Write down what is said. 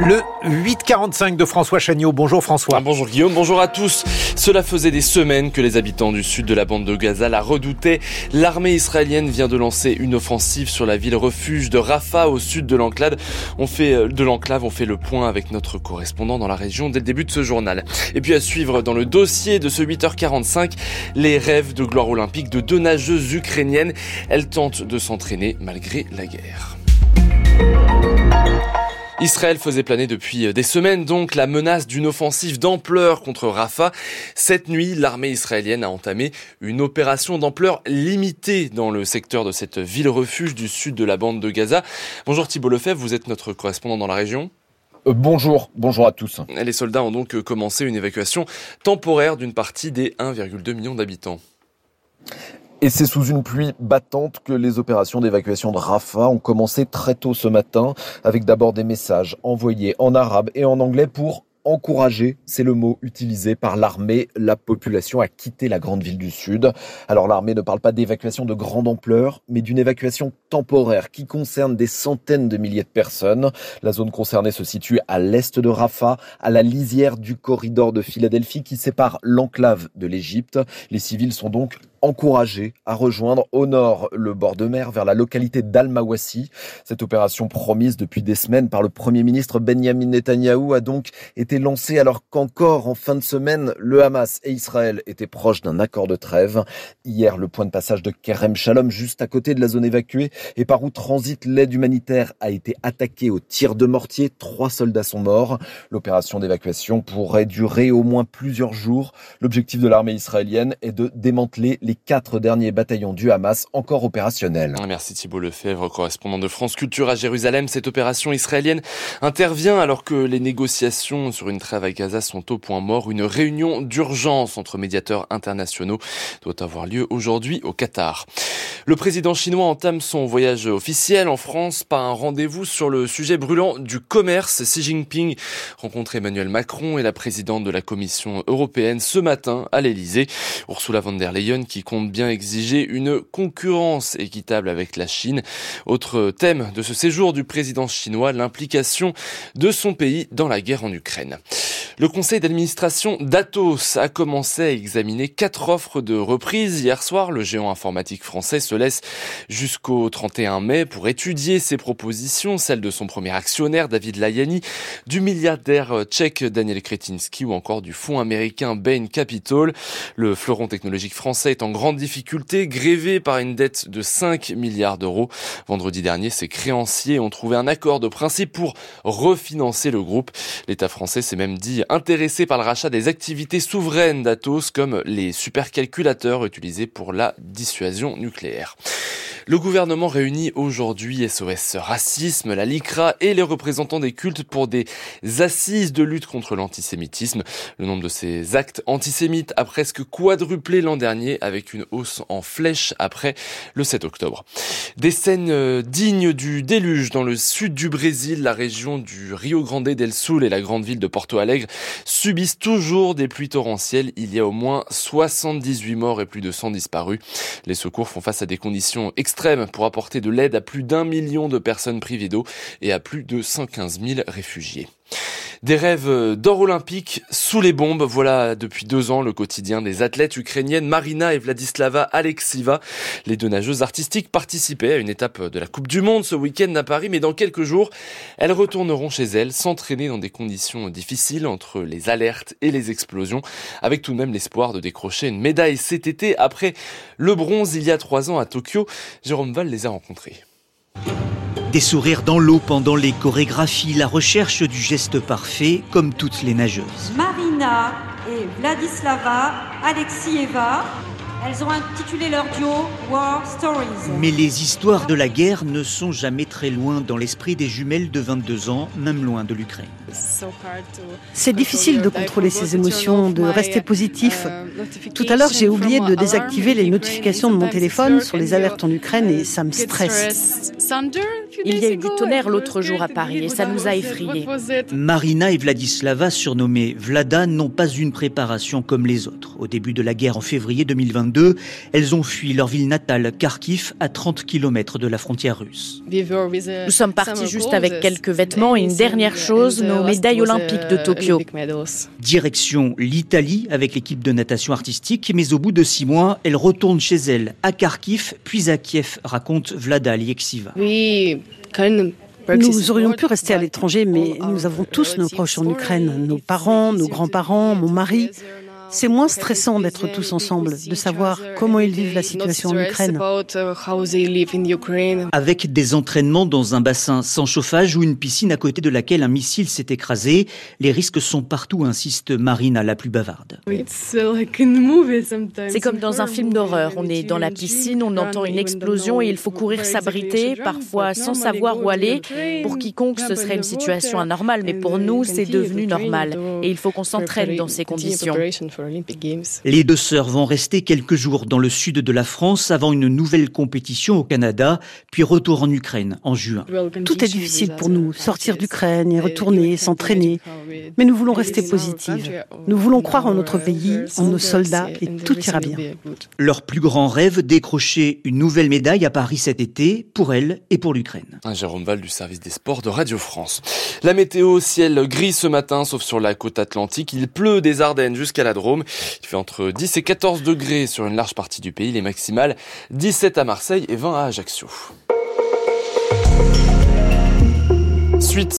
Le 8h45 de François Chagnot. Bonjour François. Bonjour Guillaume, bonjour à tous. Cela faisait des semaines que les habitants du sud de la bande de Gaza la redoutaient. L'armée israélienne vient de lancer une offensive sur la ville refuge de Rafah au sud de l'enclave. On fait le point avec notre correspondant dans la région dès le début de ce journal. Et puis à suivre dans le dossier de ce 8h45, les rêves de gloire olympique de deux nageuses ukrainiennes. Elles tentent de s'entraîner malgré la guerre. Israël faisait planer depuis des semaines donc la menace d'une offensive d'ampleur contre Rafah. Cette nuit, l'armée israélienne a entamé une opération d'ampleur limitée dans le secteur de cette ville-refuge du sud de la bande de Gaza. Bonjour Thibault Lefebvre, vous êtes notre correspondant dans la région. Bonjour à tous. Les soldats ont donc commencé une évacuation temporaire d'une partie des 1,2 million d'habitants. Et c'est sous une pluie battante que les opérations d'évacuation de Rafah ont commencé très tôt ce matin, avec d'abord des messages envoyés en arabe et en anglais pour encourager, c'est le mot utilisé par l'armée, la population à quitter la grande ville du sud. Alors l'armée ne parle pas d'évacuation de grande ampleur, mais d'une évacuation temporaire qui concerne des centaines de milliers de personnes. La zone concernée se situe à l'est de Rafah, à la lisière du corridor de Philadelphie qui sépare l'enclave de l'Égypte. Les civils sont donc encouragés à rejoindre au nord le bord de mer vers la localité d'Al-Mawassi. Cette opération promise depuis des semaines par le Premier ministre Benyamin Netanyahou a donc été lancée alors qu'encore en fin de semaine, le Hamas et Israël étaient proches d'un accord de trêve. Hier, le point de passage de Kerem Shalom, juste à côté de la zone évacuée et par où transite l'aide humanitaire, a été attaqué au tir de mortier. 3 soldats sont morts. L'opération d'évacuation pourrait durer au moins plusieurs jours. L'objectif de l'armée israélienne est de démanteler les 4 derniers bataillons du Hamas encore opérationnels. Merci Thibault Lefebvre, correspondant de France Culture à Jérusalem. Cette opération israélienne intervient alors que les négociations sur une trêve à Gaza sont au point mort. Une réunion d'urgence entre médiateurs internationaux doit avoir lieu aujourd'hui au Qatar. Le président chinois entame son voyage officiel en France par un rendez-vous sur le sujet brûlant du commerce. Xi Jinping rencontre Emmanuel Macron et la présidente de la Commission européenne ce matin à l'Elysée. Ursula von der Leyen qui compte bien exiger une concurrence équitable avec la Chine. Autre thème de ce séjour du président chinois, l'implication de son pays dans la guerre en Ukraine. Le conseil d'administration d'Atos a commencé à examiner 4 offres de reprise. Hier soir, le géant informatique français se laisse jusqu'au 31 mai pour étudier ses propositions, celles de son premier actionnaire David Layani, du milliardaire tchèque Daniel Kretinsky ou encore du fonds américain Bain Capital. Le fleuron technologique français est en grande difficulté, grévé par une dette de 5 milliards d'euros. Vendredi dernier, ses créanciers ont trouvé un accord de principe pour refinancer le groupe. L'État français s'est même dit intéressé par le rachat des activités souveraines d'Atos comme les supercalculateurs utilisés pour la dissuasion nucléaire. Le gouvernement réunit aujourd'hui SOS Racisme, la LICRA et les représentants des cultes pour des assises de lutte contre l'antisémitisme. Le nombre de ces actes antisémites a presque quadruplé l'an dernier avec une hausse en flèche après le 7 octobre. Des scènes dignes du déluge dans le sud du Brésil, la région du Rio Grande del Sul et la grande ville de Porto Alegre subissent toujours des pluies torrentielles. Il y a au moins 78 morts et plus de 100 disparus. Les secours font face à des conditions extrêmes pour apporter de l'aide à plus d'1 million de personnes privées d'eau et à plus de 115 000 réfugiés. Des rêves d'or olympique sous les bombes, voilà depuis 2 ans le quotidien des athlètes ukrainiennes Marina et Vladislava Alexieva. Les 2 nageuses artistiques participaient à une étape de la Coupe du Monde ce week-end à Paris, mais dans quelques jours, elles retourneront chez elles, s'entraîner dans des conditions difficiles entre les alertes et les explosions, avec tout de même l'espoir de décrocher une médaille cet été après le bronze il y a 3 ans à Tokyo. Jérôme Val les a rencontrés. Des sourires dans l'eau pendant les chorégraphies, la recherche du geste parfait, comme toutes les nageuses. Marina et Vladislava Alexieva, elles ont intitulé leur duo War Stories. Mais les histoires de la guerre ne sont jamais très loin dans l'esprit des jumelles de 22 ans, même loin de l'Ukraine. C'est difficile de contrôler ses émotions, de rester positif. Tout à l'heure, j'ai oublié de désactiver les notifications de mon téléphone sur les alertes en Ukraine et ça me stresse. Il y a eu du tonnerre l'autre jour à Paris et ça nous a effrayés. Marina et Vladislava, surnommées Vlada, n'ont pas une préparation comme les autres. Au début de la guerre en février 2022, elles ont fui leur ville natale, Kharkiv, à 30 km de la frontière russe. Nous sommes partis juste avec quelques vêtements et une dernière chose, nos médailles olympiques de Tokyo. Direction l'Italie avec l'équipe de natation artistique, mais au bout de 6 mois, elle retourne chez elle, à Kharkiv, puis à Kiev, raconte Vlada Aliexieva. Nous aurions pu rester à l'étranger, mais nous avons tous nos proches en Ukraine, nos parents, nos grands-parents, mon mari. C'est moins stressant d'être tous ensemble, de savoir comment ils vivent la situation en Ukraine. Avec des entraînements dans un bassin sans chauffage ou une piscine à côté de laquelle un missile s'est écrasé, les risques sont partout, insiste Marina, la plus bavarde. C'est comme dans un film d'horreur. On est dans la piscine, on entend une explosion et il faut courir s'abriter, parfois sans savoir où aller. Pour quiconque, ce serait une situation anormale, mais pour nous, c'est devenu normal. Et il faut qu'on s'entraîne dans ces conditions. Les deux sœurs vont rester quelques jours dans le sud de la France avant une nouvelle compétition au Canada, puis retour en Ukraine en juin. Tout est difficile pour nous, sortir d'Ukraine et retourner, s'entraîner. Mais nous voulons rester positives. Nous voulons croire en notre pays, en nos soldats, et tout ira bien. Leur plus grand rêve, décrocher une nouvelle médaille à Paris cet été, pour elles et pour l'Ukraine. Jérôme Val du service des sports de Radio France. La météo, ciel gris ce matin, sauf sur la côte atlantique. Il pleut des Ardennes jusqu'à la Drôme. Il fait entre 10 et 14 degrés sur une large partie du pays. Les maximales 17 à Marseille et 20 à Ajaccio. Suite